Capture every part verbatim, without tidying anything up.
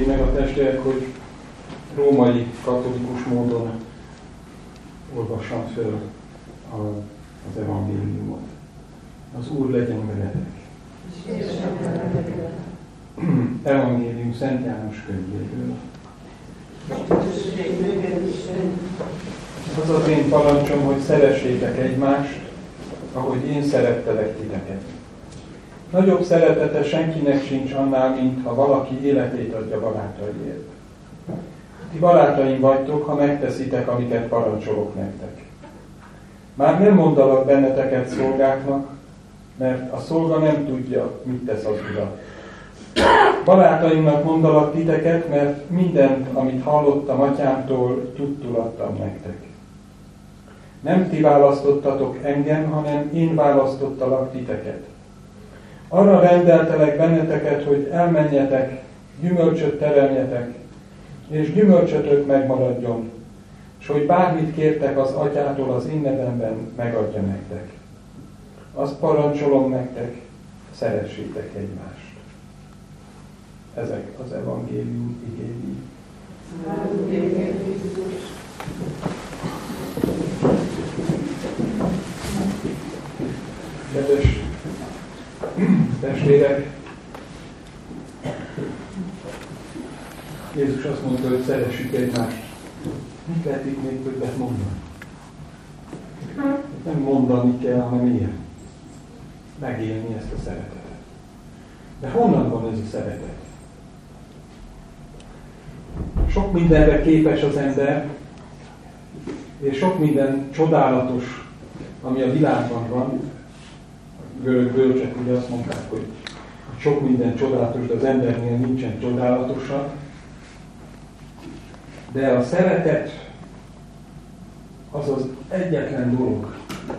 meg a testvérek, hogy római katolikus módon olvassam föl az evangéliumot. Az Úr legyen veletek. Evangélium Szent János könyvéből. Az az én parancsom, hogy szeressétek egymást, ahogy én szerettelek titeket. Nagyobb szeretete senkinek sincs annál, mint ha valaki életét adja barátaiért. Ti barátaim vagytok, ha megteszitek, amiket parancsolok nektek. Már nem mondalak benneteket szolgáknak, mert a szolga nem tudja, mit tesz az ura. Barátaimnak mondalak titeket, mert mindent, amit hallottam atyámtól, tudtul adtam nektek. Nem ti választottatok engem, hanem én választottalak titeket. Arra rendeltelek benneteket, hogy elmenjetek, gyümölcsöt teremjetek, és gyümölcsötök megmaradjon, és hogy bármit kértek az atyától az én nevemben, megadja nektek. Azt parancsolom nektek, szeressétek egymást. Ezek az evangélium igéi. Kedves testvérek, Jézus azt mondta, hogy szeressük egymást. Mit lehet itt még többet mondani? Nem mondani kell, hanem élni. Megélni ezt a szeretetet. De honnan van ez a szeretet? Sok mindenre képes az ember, és sok minden csodálatos, ami a világban van. A görög bölcsek ugye azt mondták, hogy sok minden csodálatos, de az embernél nincsen csodálatosabb. De a szeretet az az egyetlen dolog,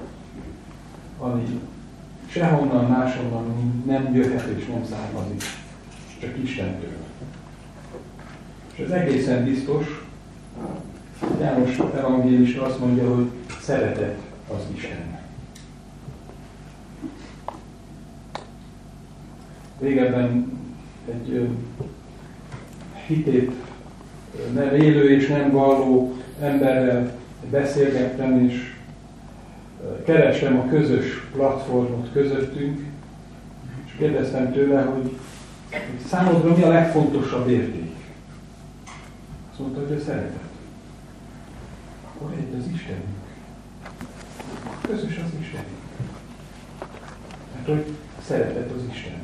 ami sehonnan máshonnan nem jöhet és nem származik, csak Istentől. És ez egészen biztos, János evangélista azt mondja, hogy szeretet az Isten. Régebben egy hitét nem élő és nem valló emberrel beszélgettem, és kerestem a közös platformot közöttünk, és kérdeztem tőle, hogy számodra mi a legfontosabb érték. Azt mondta, hogy a szeretet. Akkor egy az Istenünk. A közös az Istenünk. Mert hogy a szeretet az Isten.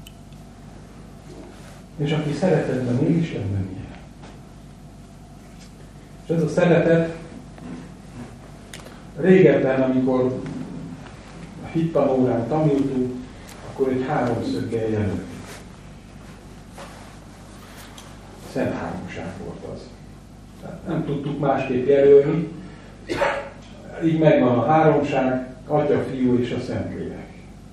És aki szeretetben él, Istenben él. És ez a szeretet régebben, amikor a hittanórán tanultunk, akkor egy háromszöggel jelölt. Szent háromság volt az. Tehát nem tudtuk másképp jelölni. Így megvan a háromság, Atya, Fiú és a Szentlélek.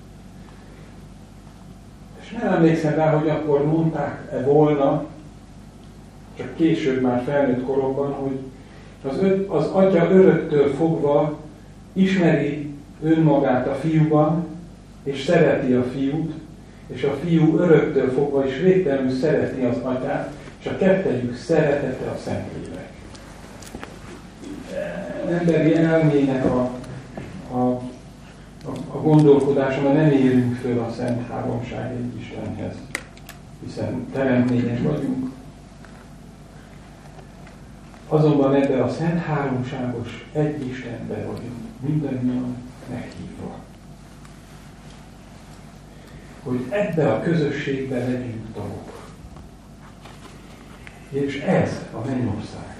És nem emlékszem rá, hogy akkor mondták-e volna, csak később már felnőtt koromban, hogy az, ö, az Atya öröktől fogva ismeri önmagát a Fiúban, és szereti a Fiút, és a Fiú öröktől fogva is végtelenül szereti az Atyát, és a kettejük szeretete a Szentlélek. Emberi elmének a, a, a, a gondolkodása, mert nem érünk föl a Szent Háromság egy Istenhez, hiszen teremtmények vagyunk. Azonban ebben a Szent Háromságos egy Istenben vagyunk, mindannyian meghívva. Hogy ebbe a közösségben legyünk tagok. És ez a mennyország.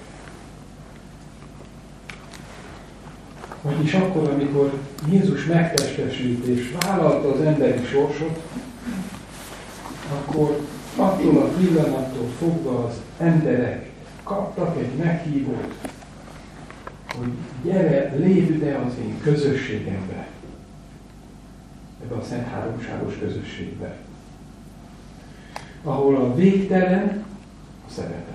Vagyis akkor, amikor Jézus megtestesült és vállalta az emberi sorsot, akkor attól a pillanattól fogva az emberek kaptak egy meghívót, hogy gyere, lépj ide az én közösségembe, ebbe a Szent Háromságos közösségbe, ahol a végtelen a szeretet.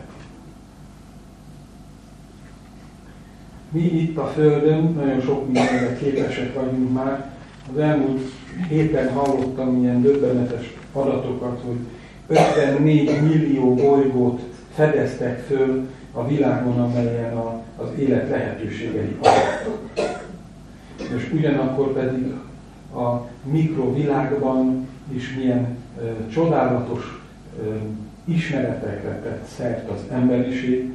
Mi itt a Földön nagyon sok mindenre képesek vagyunk már. Az elmúlt héten hallottam ilyen döbbenetes adatokat, hogy ötvennégy millió bolygót fedeztek föl a világon, amelyen a, az élet lehetőségei adottak. És ugyanakkor pedig a mikrovilágban is milyen ö, csodálatos ö, ismeretekre tett szert az emberiség.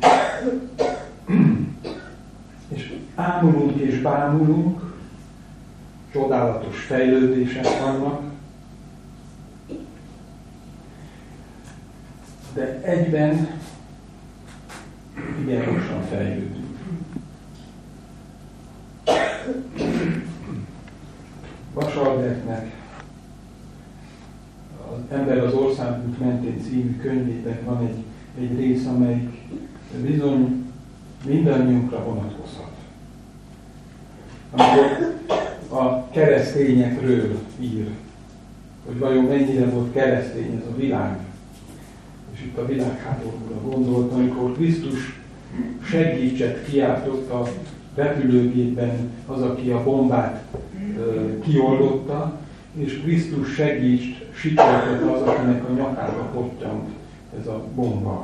És ámulunk és bámulunk, csodálatos fejlődések vannak, de egyben igen lassan fejlődünk. Vasalbertnek az Ember az országút mentén című könyvében van egy, egy rész, amelyik bizony mindannyiunkra vonatkozhat. Amikor a keresztényekről ír, hogy vajon mennyire volt keresztény ez a világ. És itt a világháborúra gondolt, amikor Krisztus segítset kiáltott a repülőgépben az, aki a bombát ö, kioldotta, és Krisztus segíts sikoltott az, akinek a nyakába pottyant ez a bomba.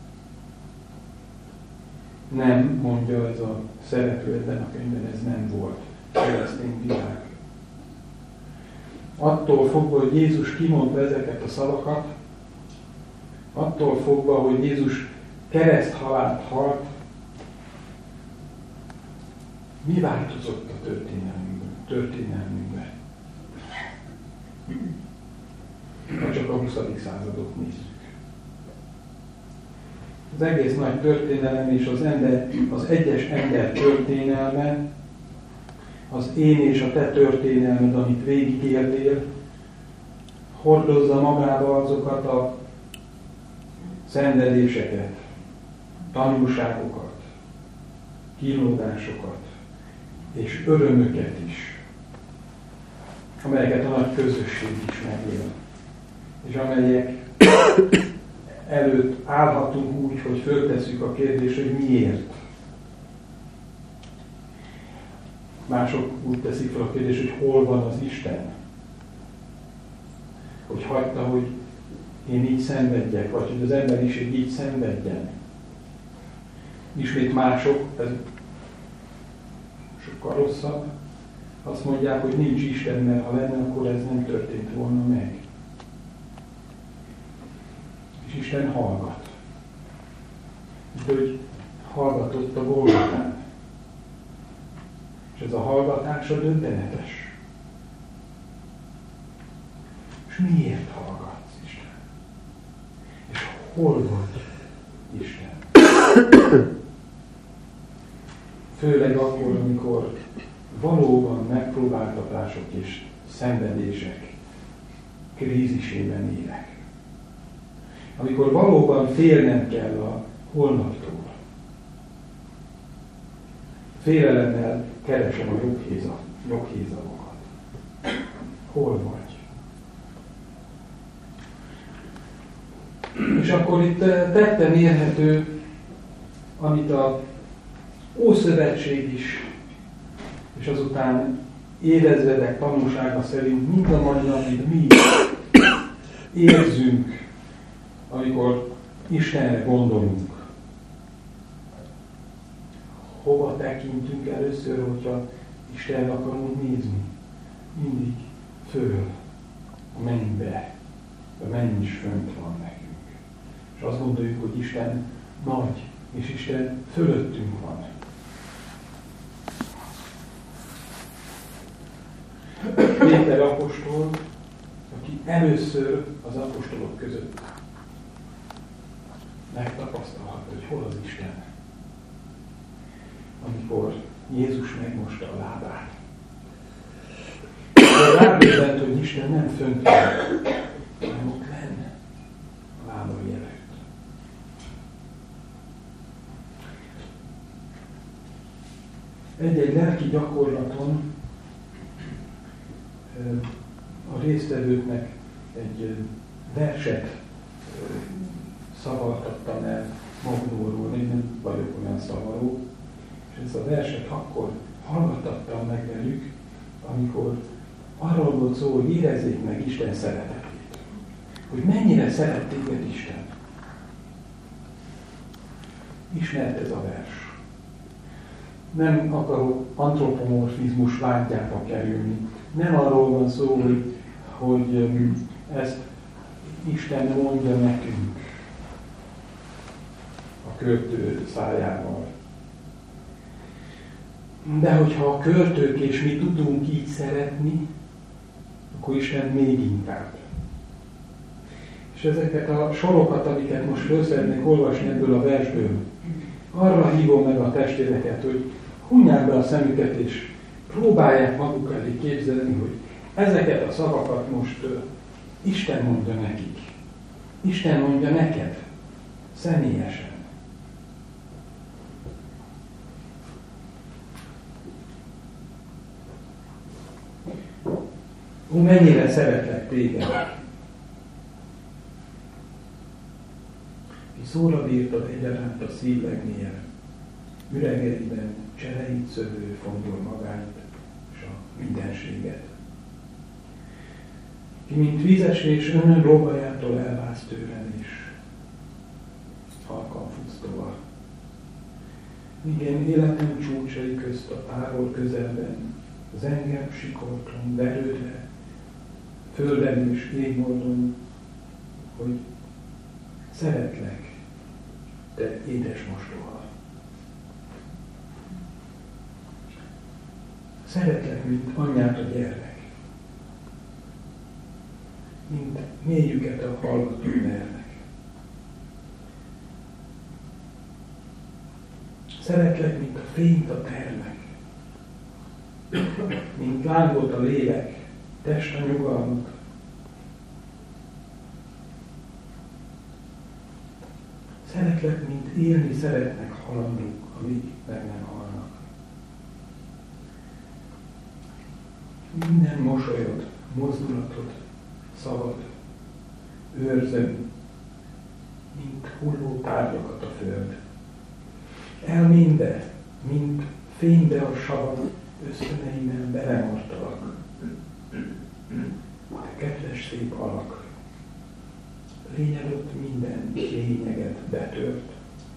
Nem, mondja ez a szereplő ebben a könyvben, ez nem volt keresztény világ. Attól fogva, hogy Jézus kimondta ezeket a szavakat, attól fogva, hogy Jézus kereszthalált halt, mi változott a történelmünkben? történelmünkben? Ha csak a huszadik századot nézzük. Az egész nagy történelem és az, ember, az egyes ember történelme, az én és a te történelmed, amit végigéltél, hordozza magába azokat a szenvedéseket, tanulságokat, kínlódásokat és örömöket is, amelyeket a nagy közösség is megél, és amelyek előtt állhatunk úgy, hogy föltesszük a kérdést, hogy miért. Mások úgy teszik fel a kérdést, hogy hol van az Isten. Hogy hagyta, hogy én így szenvedjek, vagy hogy az emberiség így szenvedjen. Ismét mások, ez sokkal rosszabb, azt mondják, hogy nincs Isten, mert ha lenne, akkor ez nem történt volna meg. És Isten hallgat. Úgyhogy hallgatott a Golgotán. És ez a hallgatása döbbenetes. És miért hallgatsz, Isten? És hol vagy, Isten? Főleg akkor, amikor valóban megpróbáltatások és szenvedések krízisében élek. Amikor valóban félnem kell a holnaptól. Félelemmel keresem a joghézagokat. Hol vagy? És akkor itt tetten érhető, amit a Ószövetség is, és azután érezvedek tanúsága szerint mind a mai napig mi érzünk, amikor Istenre gondolunk. Hova tekintünk először, hogyha Istenre akarunk nézni? Mindig föl, a mennybe. A menny is fönt van nekünk. És azt gondoljuk, hogy Isten nagy, és Isten fölöttünk van. Péter apostol, aki először az apostolok között megtapasztalhatta, hogy hol az Isten, amikor Jézus megmosta a lábát. De rábizent, hogy Isten nem fönt van, hanem ott lenne a lábai előtt. Egy-egy lelki gyakorlaton a résztvevőknek egy verset szavaltattam el Magnóról, én nem vagyok olyan szavaló, és ezt a verset akkor hallgattattam meg velük, amikor arról volt szó, hogy érezzék meg Isten szeretetét. hogy mennyire szeret téged Isten. Ismert ez a vers. Nem akarok antropomorfizmus vágyába kerülni. Nem arról van szó, hogy, hogy ezt Isten mondja nekünk a költő szájával. De hogyha a költők és mi tudunk így szeretni, akkor Isten még inkább. És ezeket a sorokat, amiket most föl szeretnék olvasni ebből a versből, arra hívom meg a testvéreket, hogy hunják be a szemüket, és próbálják maguk elé képzelni, hogy ezeket a szavakat most uh, Isten mondja nekik. Isten mondja neked, személyesen. Ó, mennyire szeretlek téged! Ki szóra bírtad egyaránt a szív legmélyebb, üregeiben csereit szövő fondol magányt és a mindenséget. Ki mint vízesés önön róvajától elvász tőlem is, halkan futsz tovább. Igen, életem csúcsai közt a távol közelben, az engem sikoltom, verődve, földön és égboldon, hogy szeretlek, te édes mostoha. Szeretlek, mint anyját a gyermek, mint mélyüket a hallgató mernek. Szeretlek, mint a fényt a termek, mint lángot a lélek, test a nyugalmat. Szeretlek, mint élni szeretnek halandók, amíg meg nem halnak. Minden mosolyod, mozdulatod, szavad, őrzöm, mint hulló tárgyakat a föld. Elménybe, mint fénybe a savat, ösztöneimben belemartalak. Te kedves szép alak, lényed ott minden lényeget betört.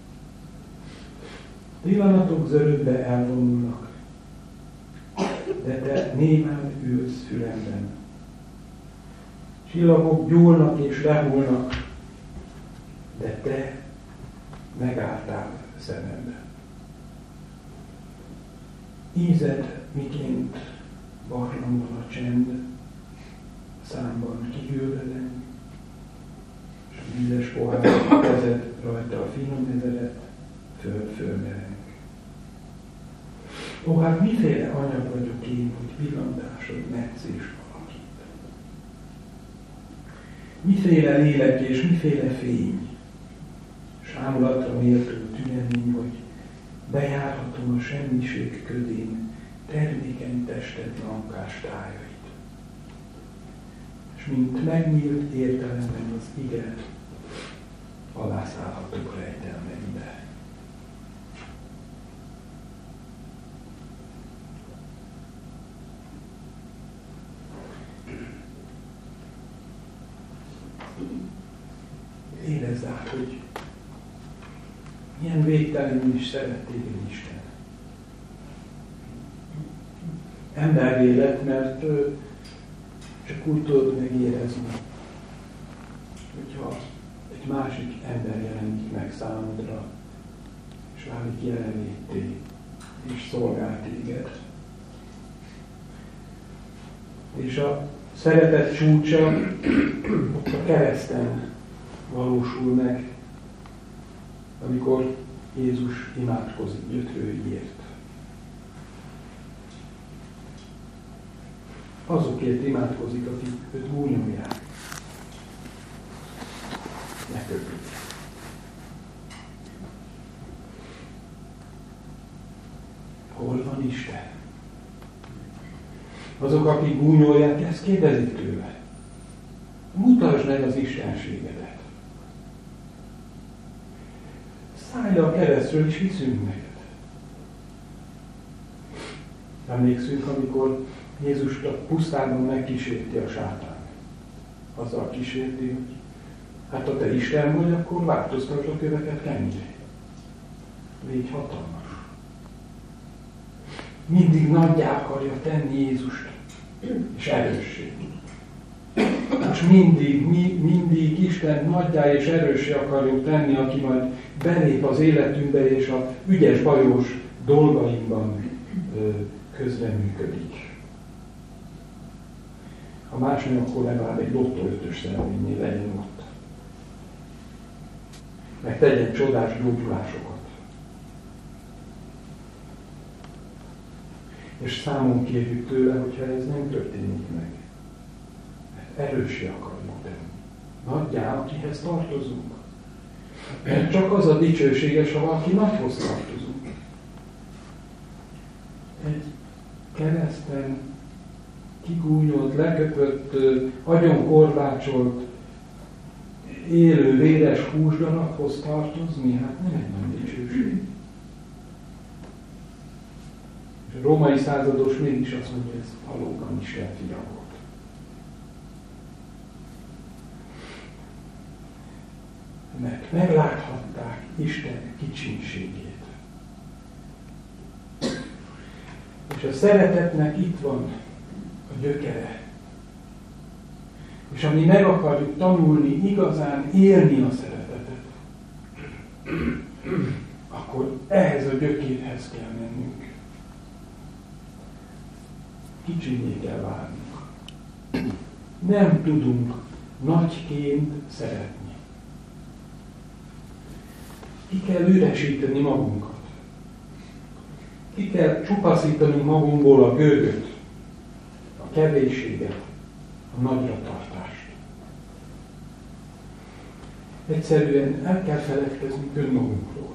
Pillanatok zörögbe elvonulnak, de te némán ülsz fülemben. Csillagok gyúlnak és lehullnak, de te megálltál szememben. Ízed miként barlangol a csend, számban kihűlölem, és a vízes pohár kezed rajta a finom ezeret, föl-fölmereng. Ó, hát miféle anyag vagyok én, hogy pillantásod metszés alakít. Miféle lélek és miféle fény, sámulatra méltó tünemény, hogy bejárhatom a semmiség ködén termékeny tested lankás tájait. És mint megnyílt értelemben az ige, alászállhatok rejtelmeibe. Érezd át, hogy milyen végtelenül is szeret téged Isten. Emberré lett, mert csak úgy tudod megérezni, hogyha egy másik ember jelenik meg számodra, és válik jelenlétté, és szolgál téged. És a szeretet csúcsa ott a kereszten valósul meg, amikor Jézus imádkozik gyötrőiért. Azokért imádkozik, akik őt gúnyolják. Ne köpjük. Hol van Isten? Azok, akik gúnyolják, ezt kérdezik tőle. Mutasd meg az istenségedet. Szállj le a keresztről, és hiszünk neked. Emlékszünk, amikor Jézust a pusztában megkísérti a sátán. Azzal kísérti, hogy Hát ha te Isten vagy, akkor változtasd a köveket keményre. Légy hatalmas. Mindig nagyjá akarja tenni Jézust, és erőssé. És mindig, mi, mindig Isten nagyjá és erőssé akarjuk tenni, aki majd belép az életünkbe, és a ügyes, bajos dolgainkban ö, közreműködik. Ha más nem, akkor legalább egy lottó ötös szerelménynél legyen ott. Meg tegyen csodás gyógyulásokat. És számon kérjük tőle, hogyha ez nem történik meg. Mert erőssé akarjuk tenni. Nagyjá, akihez tartozunk. Mert csak az a dicsőséges, ha valaki nagyhoz tartozunk. Egy kereszten kigúnyolt, leköpött, agyon korbácsolt, élő, véres húsdarabhoz tartozni, hát nem egy nagy dicsőség. És a római százados mégis azt mondja, hogy ez valóban Isten fia volt. Mert megláthatták Isten kicsinségét. És a szeretetnek itt van a gyökere. És ami meg akarjuk tanulni, igazán élni a szeretetet, akkor ehhez a gyökérhez kell mennünk. Kicsinyé kell válnunk. Nem tudunk nagyként szeretni. Ki kell üresíteni magunkat. Ki kell csupaszítani magunkból a gőgöt, a kevésséget, a nagyra tartást. Egyszerűen el kell feledkeznünk önmagunkról.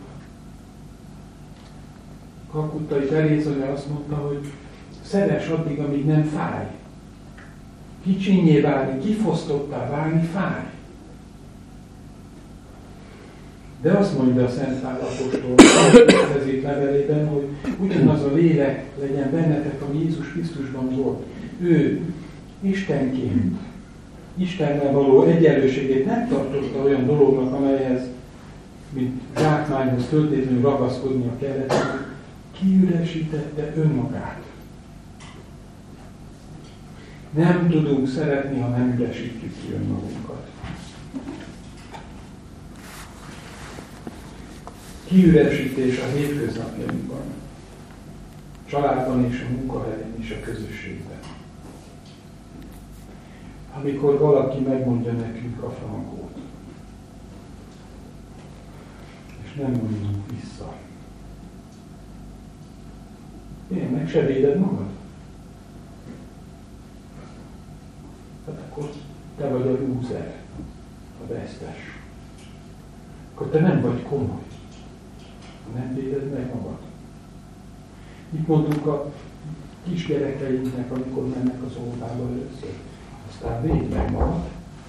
Kalkuttai Terézanya azt mondta, hogy szeress addig, amíg nem fáj. Kicsinnyé válni, kifosztottá válni fáj. De azt mondja a Szent Pál apostol az levelében, hogy ugyanaz a lélek legyen bennetek, ami Jézus Krisztusban volt. Ő Istenként, Istennel való egyenlőségét nem tartotta olyan dolognak, amelyhez, mint zsákmányhoz föltétlenül ragaszkodnia kellett, kiüresítette önmagát. Nem tudunk szeretni, ha nem üresítjük ki önmagunkat. Kiüresítés a hétköznapjainkban, családban és a munkahelyen és a közösségben. Amikor valaki megmondja nekünk a frankót, és nem mondjuk vissza. Én meg se véded magad? Hát akkor te vagy a lúzer, a vesztes. Akkor te nem vagy komoly. Nem véded meg magad. Mit mondunk a kisgyerekeinknek, amikor mennek az óvodába először? Aztán védd meg magad.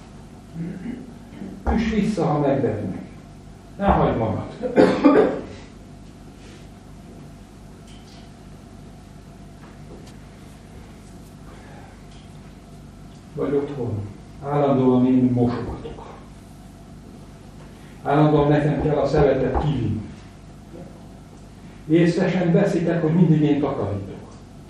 Üss vissza, ha megvernek. Ne hagyd magad. Vagy otthon. Állandóan én mosogatok. Állandóan nekem kell a szeretet kivinni. Észre sem veszitek, hogy mindig én takarítok.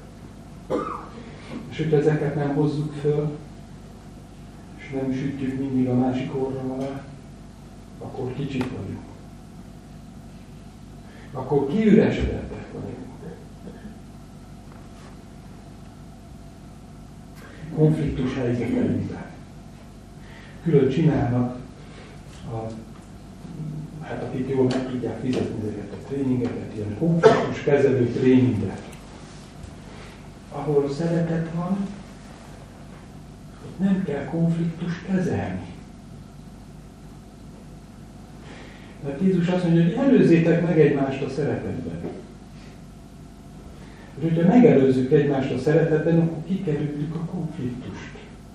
És hogyha ezeket nem hozzuk föl, és nem sütjük mindig a másik orra alá, akkor kicsik vagyunk. Akkor kiüresedettek vagyunk. Konfliktus helyzeteinkben. Külön csinálnak a hát akik jól meg tudják fizetni ezeket a tréningeket, ilyen konfliktus kezelő tréninget, ahol szeretet van, ott nem kell konfliktust kezelni. Mert Jézus azt mondja, hogy előzzétek meg egymást a szeretetben. És hogyha megelőzzük egymást a szeretetben, akkor kikerüljük a konfliktust.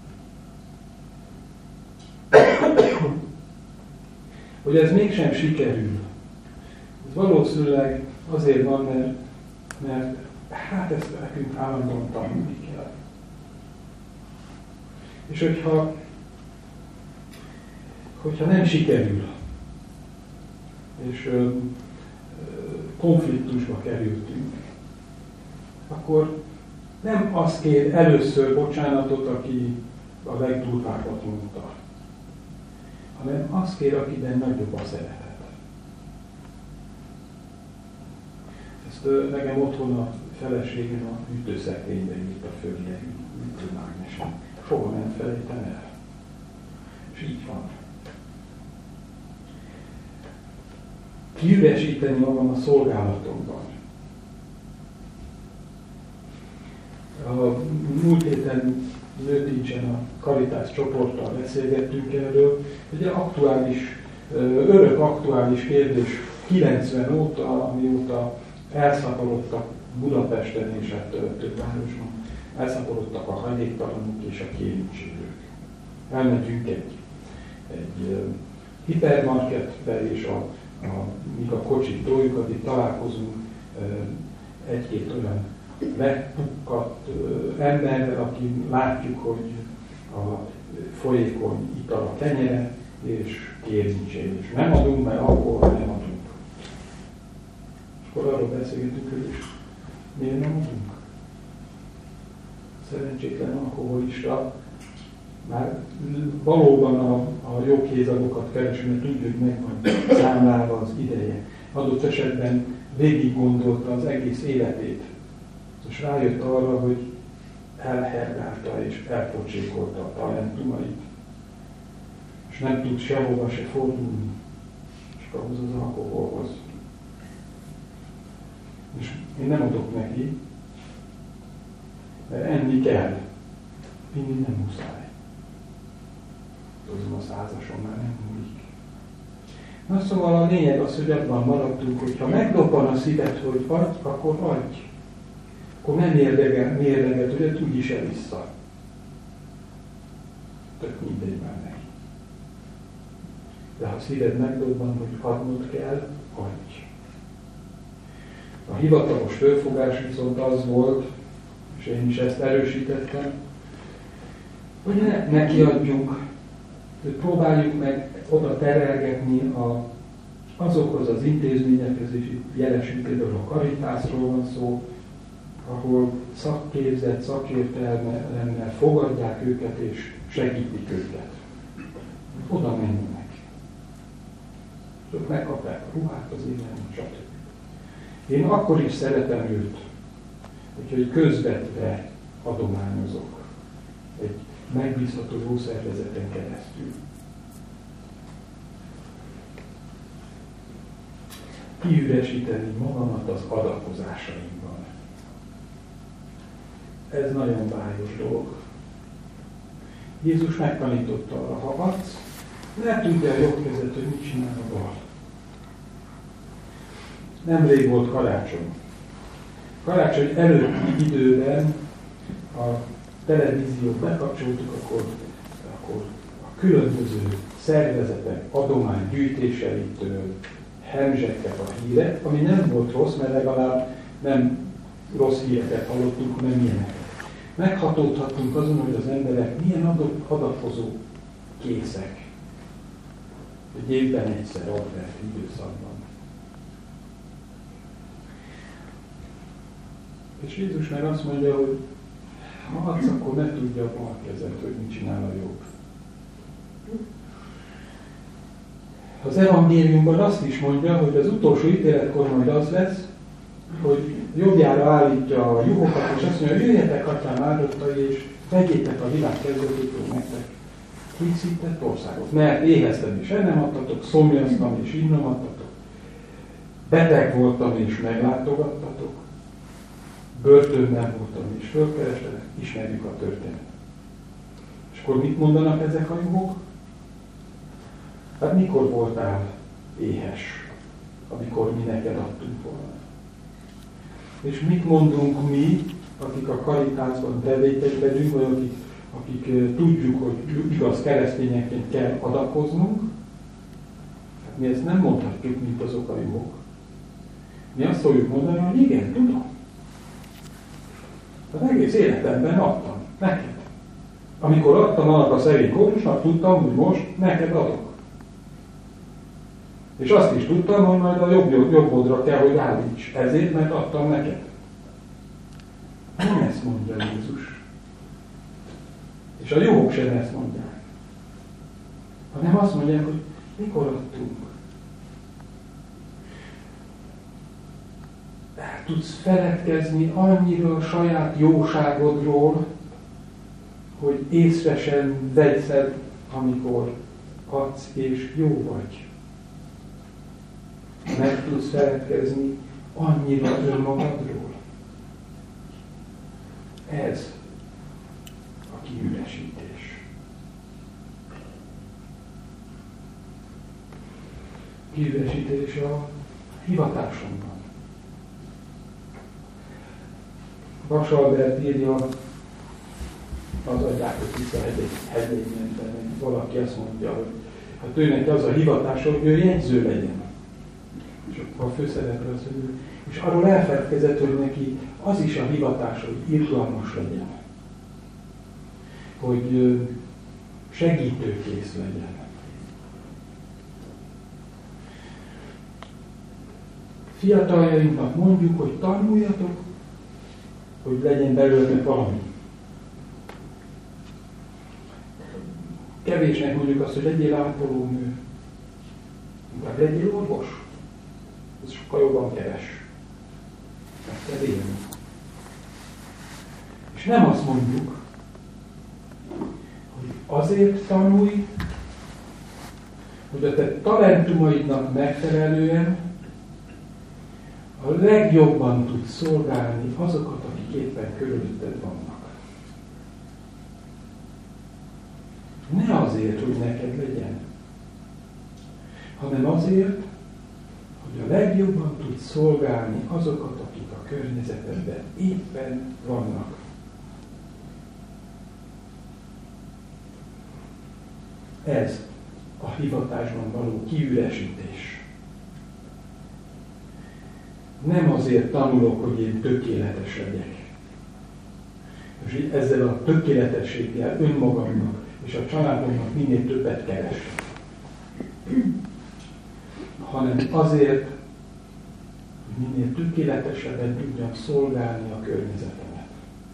Hogy ez mégsem sikerül. Ez valószínűleg azért van, mert, mert hát ezt nekünk állandóan tanulni kell. És hogyha hogyha nem sikerül, és ö, ö, konfliktusba kerültünk, akkor nem azt kér először bocsánatot, aki a legdurvábbat mondta, hanem azt kér, akiben nagyobb a szeretet. Ezt ö, nekem otthon a feleségem a hűtőszekrénybe írta föl, ilyen hűtőmágnesen. Soha nem felejtem el. És így van. Kiüresíteni magam a szolgálatomban. A múlt héten Nőtincsen a Caritas csoporttal beszélgettünk erről. Egy aktuális, örök aktuális kérdés kilencven óta, amióta elszaporodtak Budapesten és hát több városban, elszaporodtak a hajléktalanok és a kérintségők. Elmegyünk egy, egy hipermarketbe, és a, a, míg a kocsik toljuk, addig találkozunk egy-két olyan lepukkadt emberrel, aki látjuk, hogy a folyékony ital a tenyere, és kérintség. És nem adunk, mert alkohol nem adunk. És akkor arról beszélgetünk, hogy is miért nem adunk? Szerencsétlen alkoholista már valóban a, a jó kézagokat keresni, mert tudjuk, meg van számlálva az ideje. Adott esetben végig gondolta az egész életét, és rájött arra, hogy elhergálta és elpocsékolta a talentumait, és nem tud sehova se fordulni, és ahhoz az alkoholhoz. És én nem adok neki, mert enni kell, inni nem muszáj. Azon a százason már nem múlik. Na szóval a lényeg az, hogy abban maradtunk, hogyha megdobban a szíved, hogy adj, akkor adj. Akkor nem mérleget, hogy ezt úgyis elvissza. Tök mindegy már neki. De ha szíved megdobban, hogy adnod kell, adj. A hivatalos fölfogás viszont az volt, és én is ezt erősítettem, hogy ne, neki adjunk, hogy próbáljuk meg oda terelgetni a, azokhoz az intézményekhez, és itt jelesünk például a Caritasról van szó, ahol szakképzett, szakértelmemmel fogadják őket és segítik őket. Oda menjenek. Ők megkapják a ruhát, az élelmet, stb. Én akkor is szeretem őt, hogyha egy közvetve adományozok egy megbízható jó szervezeten keresztül. Kiüresíteni magamat az adakozásaimban. Ez nagyon bájos dolog. Jézus megtanította arra, ha adsz, ne tudja a jobb kezed, hogy mit csinál a bal. Nemrég volt karácsony. Karácsony előtti időben a televíziót bekapcsoltuk, akkor, akkor a különböző szervezetek adománygyűjtéseitől hemzsegtek a hírek, ami nem volt rossz, mert legalább nem rossz híreket hallottunk, hanem ilyeneket. Meghatódhattunk azon, hogy az emberek milyen adakozó készek. Egy évben egyszer advent időszakban. És Jézus meg azt mondja, hogy ha adsz, akkor ne tudja a bal kezed, hogy mit csinál a jobb. Az evangéliumban azt is mondja, hogy az utolsó ítéletkor majd az lesz, hogy jobbjára állítja a juhokat, és azt mondja, jöjjetek atyám áldottai, és vegyétek a világ kezdetétől nektek készített országot. Mert éheztem és ennem adtatok, szomjaztam és innom adtatok, beteg voltam és meglátogattatok, börtönben voltam és fölkerestelek, ismerjük a történetet. És akkor mit mondanak ezek a juhok? Hát mikor voltál éhes, amikor mi neked adtunk volna? És mit mondunk mi, akik a Caritasban tevékenykedünk, vagy akik, akik uh, tudjuk, hogy igaz keresztényeként kell adakoznunk? Hát mi ezt nem mondhatjuk, mint azok a juhok. Mi azt szóljuk mondani, hogy igen, tudom. Az egész életemben adtam, neked. Amikor adtam annak a szegény kórusnak, tudtam, hogy most neked adok. És azt is tudtam, hogy majd a jobb, jobbodra kell, hogy állíts. Ezért, mert adtam neked. Nem ezt mondja Jézus. És a jók sem ezt mondják. Hanem azt mondják, hogy mikor adtunk. El tudsz feledkezni annyira a saját jóságodról, hogy észre sem vegyszed, amikor adsz és jó vagy. Meg tudsz feledkezni annyira önmagadról. Ez a kiüresítés. Kiüresítés a hivatásunkban. Vas Albert írja az Adjátok vissza hegyményben, valaki azt mondja, hogy hát őnek az a hivatása, hogy ő jegyző legyen. És akkor a főszereplő azt mondja, és arról elfelelkezett, hogy neki az is a hivatása, hogy irgalmas legyen. Hogy segítőkész legyen. Fiataljainknak mondjuk, hogy tanuljatok, hogy legyen belőle valami. Kevésnek mondjuk azt, hogy legyél ápolónő, inkább legyél orvos. Ez sokkal jobban keres. Meg kell élni. És nem azt mondjuk, hogy azért tanulj, hogy a te talentumaidnak megfelelően a legjobban tudsz szolgálni azokat, akik éppen körülötted vannak. Ne azért, hogy neked legyen, hanem azért, hogy a legjobban tudsz szolgálni azokat, akik a környezetedben éppen vannak. Ez a hivatásban való kiüresítés. Nem azért tanulok, hogy én tökéletes legyek. És ezzel a tökéletességgel önmagamnak és a családomnak minél többet keresek. Hanem azért, hogy minél tökéletesebben tudjam szolgálni a környezetemet.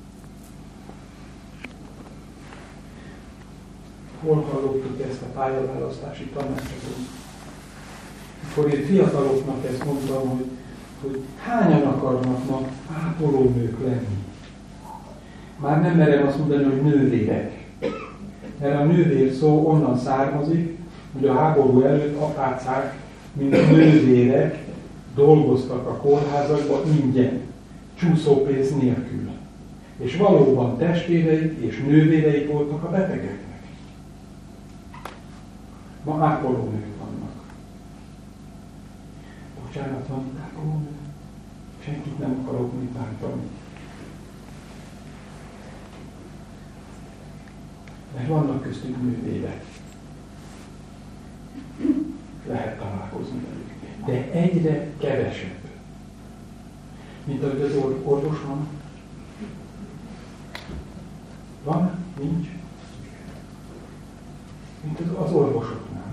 Hol hallottuk ezt a pályaválasztási tanácsot? Akkor én fiataloknak ezt mondtam, hogy, hogy hányan akarnak ma ápolónők lenni. Már nem merem azt mondani, hogy nővérek. Mert a nővér szó onnan származik, hogy a háború előtt apácák, mint nővérek dolgoztak a kórházakban ingyen, csúszópénz nélkül. És valóban testvéreik és nővéreik voltak a betegeknek. Ma ápolónők vannak. Bocsánat, van itt ápolónő? Senkit nem akarok mit bántani. Mert vannak köztük nővérek. Lehet találkozni velük. De egyre kevesebb. Mint ahogy az orvos van. Van? Nincs? Mint az orvosoknál.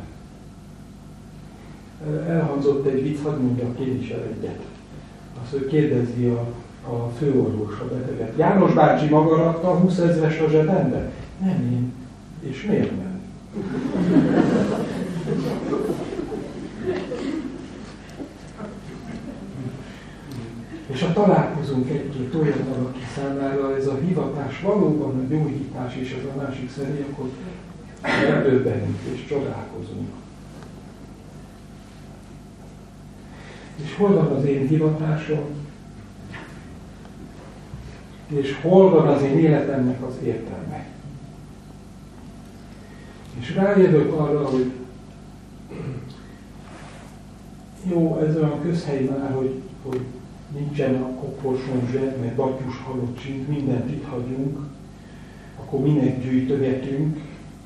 Elhangzott egy vicc, hadd mondjak én is el egyet. Azt, hogy kérdezi a, a főorvos a beteget. János bácsi maga rakta a húszezres a zsebembe? Nem én. És miért nem? És ha találkozunk egy-két olyan, aki számára ez a hivatás valóban a gyógyítás, és ez a másik személy, akkor megdöbbenünk és csodálkozunk. És hol van az én hivatásom? És hol van az én életemnek az értelme? És rájövök arra, hogy jó, ez olyan közhely már, hogy, hogy nincsen a koporson zseb, mert batyus halott sincs, mindent itt hagyunk, akkor minek gyűjtögetünk.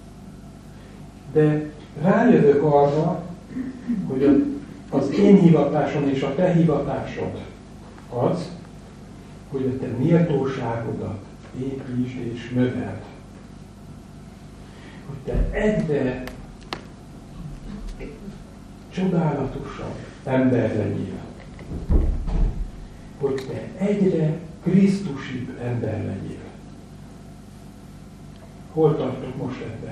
De rájövök arra, hogy az én hivatásom és a te hivatásod az, hogy a te méltóságodat építsd és növeld. Hogy te egyre csodálatosabb ember legyél. Hogy te egyre krisztusibb ember legyél. Hol tartok most ebben?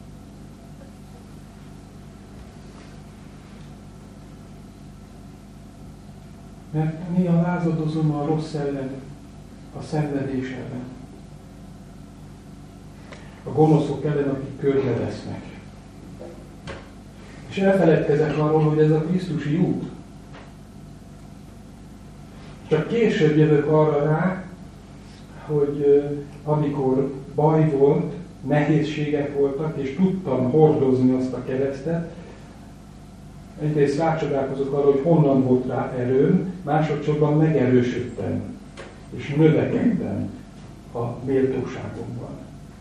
Mert néha lázadozom a rossz ellen, a szenvedés ellen, a gonoszok ellen, akik körbevesznek. És elfeledkezek arról, hogy ez a krisztusi út. Csak később jövök arra rá, hogy amikor baj volt, nehézségek voltak, és tudtam hordozni azt a keresztet, egyrészt rácsodálkozok arra, hogy honnan volt rá erőm, másodszorban megerősödtem, és növekedtem a méltóságomban.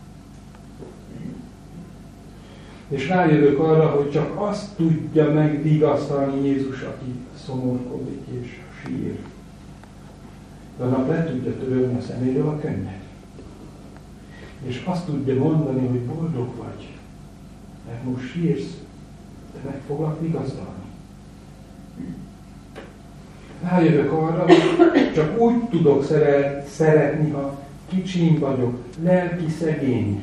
És rájövök arra, hogy csak azt tudja megvigasztalni Jézus, aki szomorkodik és sír. De a nap le tudja törölni a szeméről a könnyet. És azt tudja mondani, hogy boldog vagy, mert most sírsz, de meg foglak vigasztalni. Rájövök arra, hogy csak úgy tudok szeretni, ha kicsim vagyok, lelki szegény.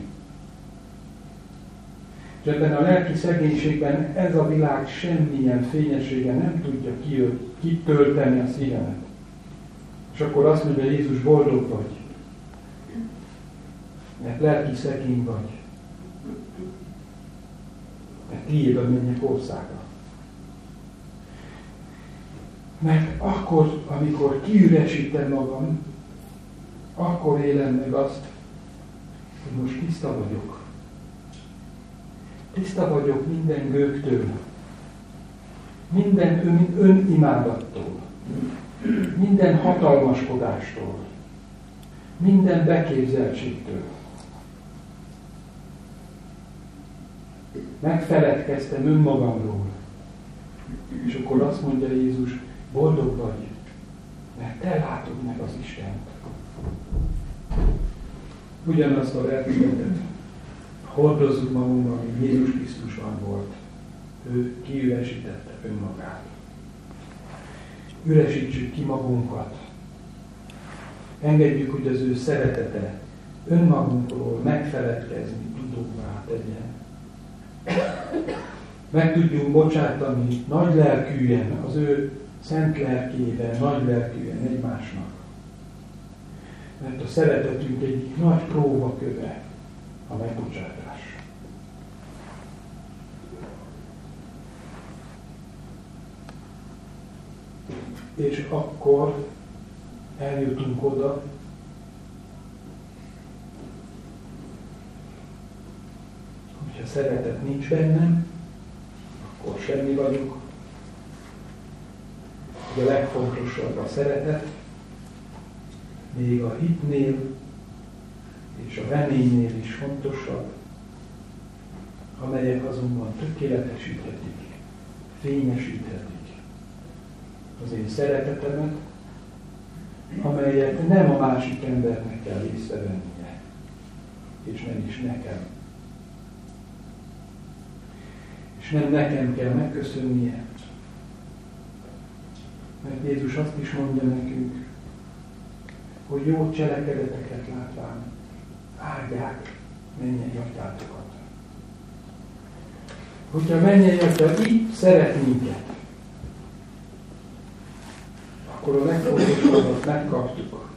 És ebben a lelki szegénységben ez a világ semmilyen fényessége nem tudja kitölteni a szívemet. És akkor azt mondja Jézus, boldog vagy, mert lelki szegény vagy. Mert tiéd a mennyek országa. Mert akkor, amikor kiüresítem magam, akkor élem meg azt, hogy most tiszta vagyok. Tiszta vagyok minden gőgtől, minden ön, önimádattól, minden hatalmaskodástól, minden beképzeltségtől. Megfeledkeztem önmagamról. És akkor azt mondja Jézus, boldog vagy, mert te látod meg az Istent. Ugyanazt a lelkületet hordozzuk magunkban, ami Jézus Krisztusban volt. Ő kiüresítette önmagát. Üresítsük ki magunkat. Engedjük, hogy az ő szeretete önmagunkról megfeledkezni tudóvá tegyen. Meg tudjunk bocsátani nagy lelkűen, az ő szent lelkével, nagy lelkűen egymásnak. Mert a szeretetünk egyik nagy próbaköve a megbocsátás. És akkor eljutunk oda, hogyha szeretet nincs bennem, akkor semmi vagyok. De a legfontosabb a szeretet, még a hitnél és a reménynél is fontosabb, amelyek azonban tökéletesíthetik, fényesíthetik az én szeretetemet, amelyet nem a másik embernek kell észrevennie, és nem is nekem. És nem nekem kell megköszönnie, mert Jézus azt is mondja nekünk, hogy jó cselekedeteket látván áldják mennyei atyátokat. Hogyha mennyei atya itt szeret minket, akkor a legfontosabbat megkaptuk.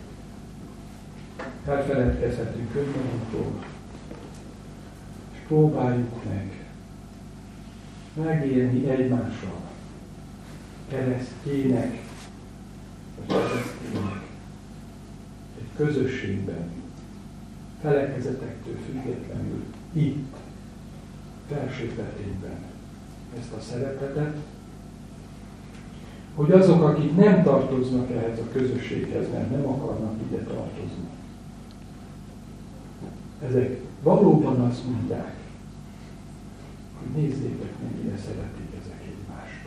Elfeledkezhetünk önmagunkról, és próbáljuk meg megélni egymással, keresztjének, vagy keresztjének, egy közösségben, felekezetektől függetlenül, itt, felsővetényben ezt a szeretetet, hogy azok, akik nem tartoznak ehhez a közösséghez, mert nem akarnak ide tartozni, ezek valóban azt mondják, hogy nézzétek, mennyire szeretik ezek egymást.